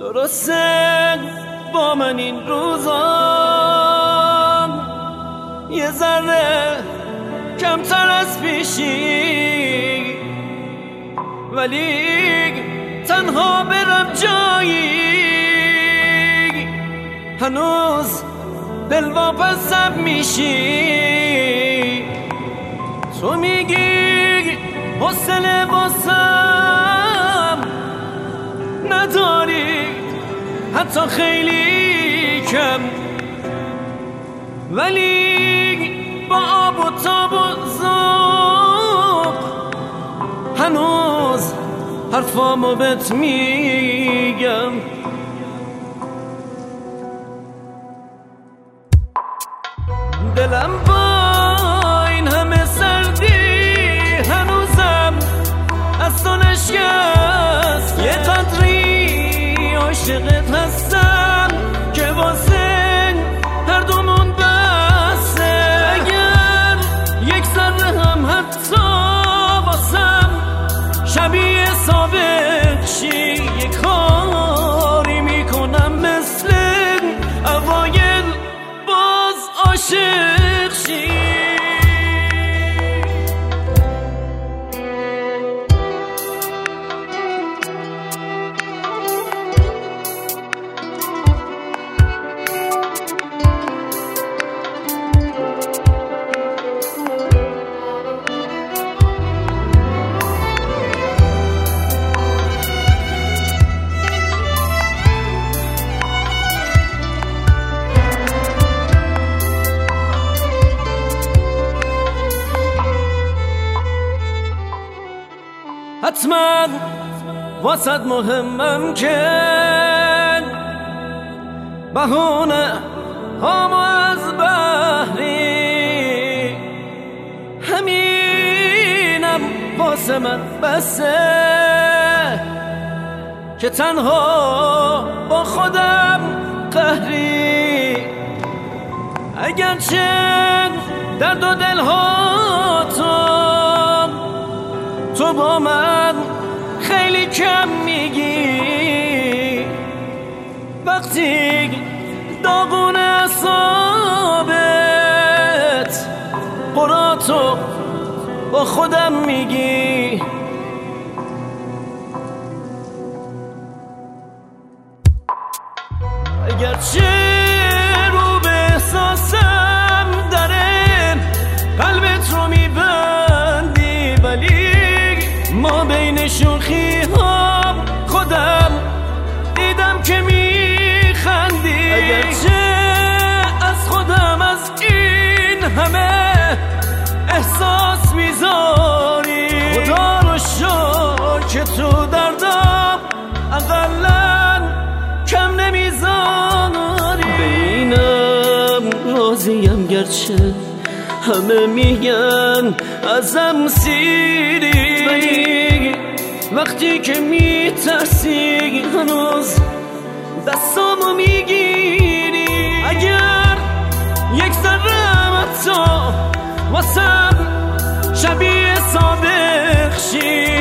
درسته با من این روزان یه ذره کمتر از پیشی، ولی تنها برم جایی هنوز دلواپسم میشی. تو میگی حوصله واسم نداری حتی خیلی کم، ولی با آب و تاب و ذوق هنوز حرفامو بهت میگم. دلم با این همه سردی هنوزم از تو نشکست، یه قدری عاشقت هستم که واسه هر دومون بسه. اگر یک ذره هم حتی واسم شبیه سابق شی، یه کاری میکنم مثل اوایل باز عاشق شی. حتما واسد مهمم که بهونه هامو از بحری، همینم واسه من بسه که تنها با خودم قهری. اگرچه درد و دلها تو با من خیلی کم میگی، وقتی داغون اعصابت قراتو با خودم میگی. اگرچه رو به احساسم داره قلبت رو میبندی، ولی ما بین شوخی ها خودم دیدم که میخندی. اگرچه از خودم از این همه احساس میذاری، خدا رو شکر که تو دردم اقلن کم نمیذاری. بینم راضیم گرچه همه میگن ازم سیری، ولی وقتی که میترسی هنوز دستامو میگیری. اگر یک ذره تو واسم شبیه سابق شی،